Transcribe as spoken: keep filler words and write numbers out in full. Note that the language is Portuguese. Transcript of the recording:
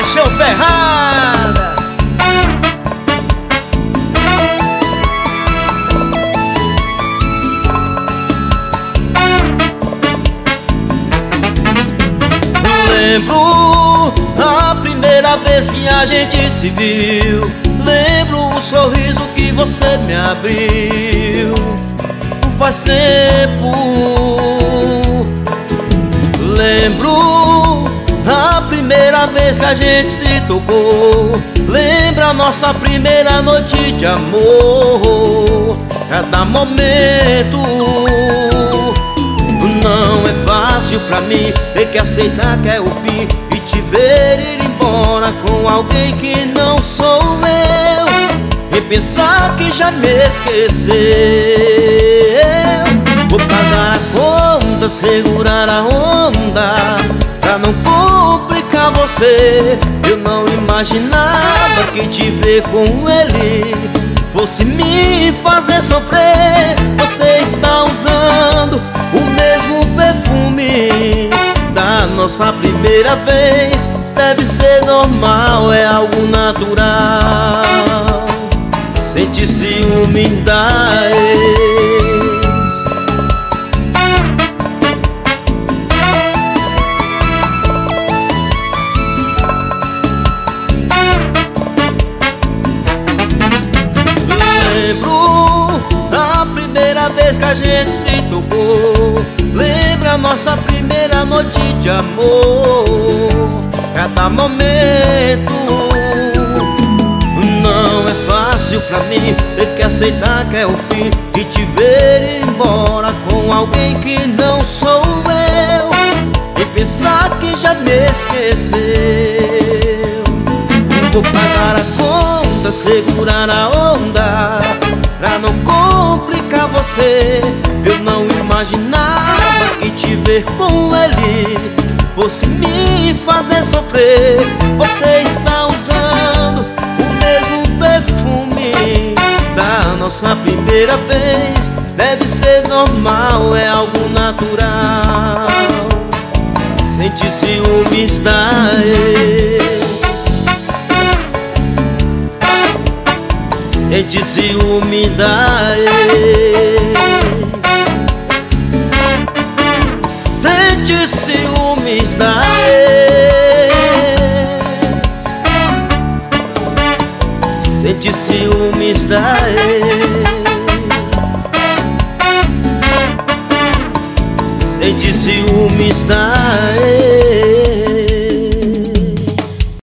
Paixão Ferrada. Lembro a primeira vez que a gente se viu. Lembro o sorriso que você me abriu. Faz tempo. Lembro a primeira vez que a gente se tocou. Lembra a nossa primeira noite de amor. Cada momento. Não é fácil pra mim ter que aceitar que é o fim e te ver ir embora com alguém que não sou eu. E pensar que já me esqueceu. Vou pagar a conta, segurar a onda pra não complicar você. Eu não imaginava que te ver com ele fosse me fazer sofrer. Você está usando o mesmo perfume da nossa primeira vez. Deve ser normal, é algo natural. Sente ciúme da ex. Lembro da primeira vez que a gente se tocou. Lembra a nossa primeira noite de amor. Cada momento. Não é fácil pra mim ter que aceitar que é o fim e te ver ir embora com alguém que não sou eu. E pensar que já me esqueceu. Vou pagar a conta, segurar a onda pra não complicar você. Eu não imaginava que te ver com ele fosse me fazer sofrer. Você está usando o mesmo perfume da nossa primeira vez. Deve ser normal, é algo natural. Sente ciúmes da ex. Sente ciúme da ex. Sente ciúmes da ex. Sente ciúmes da ex. Sente ciúmes da ex.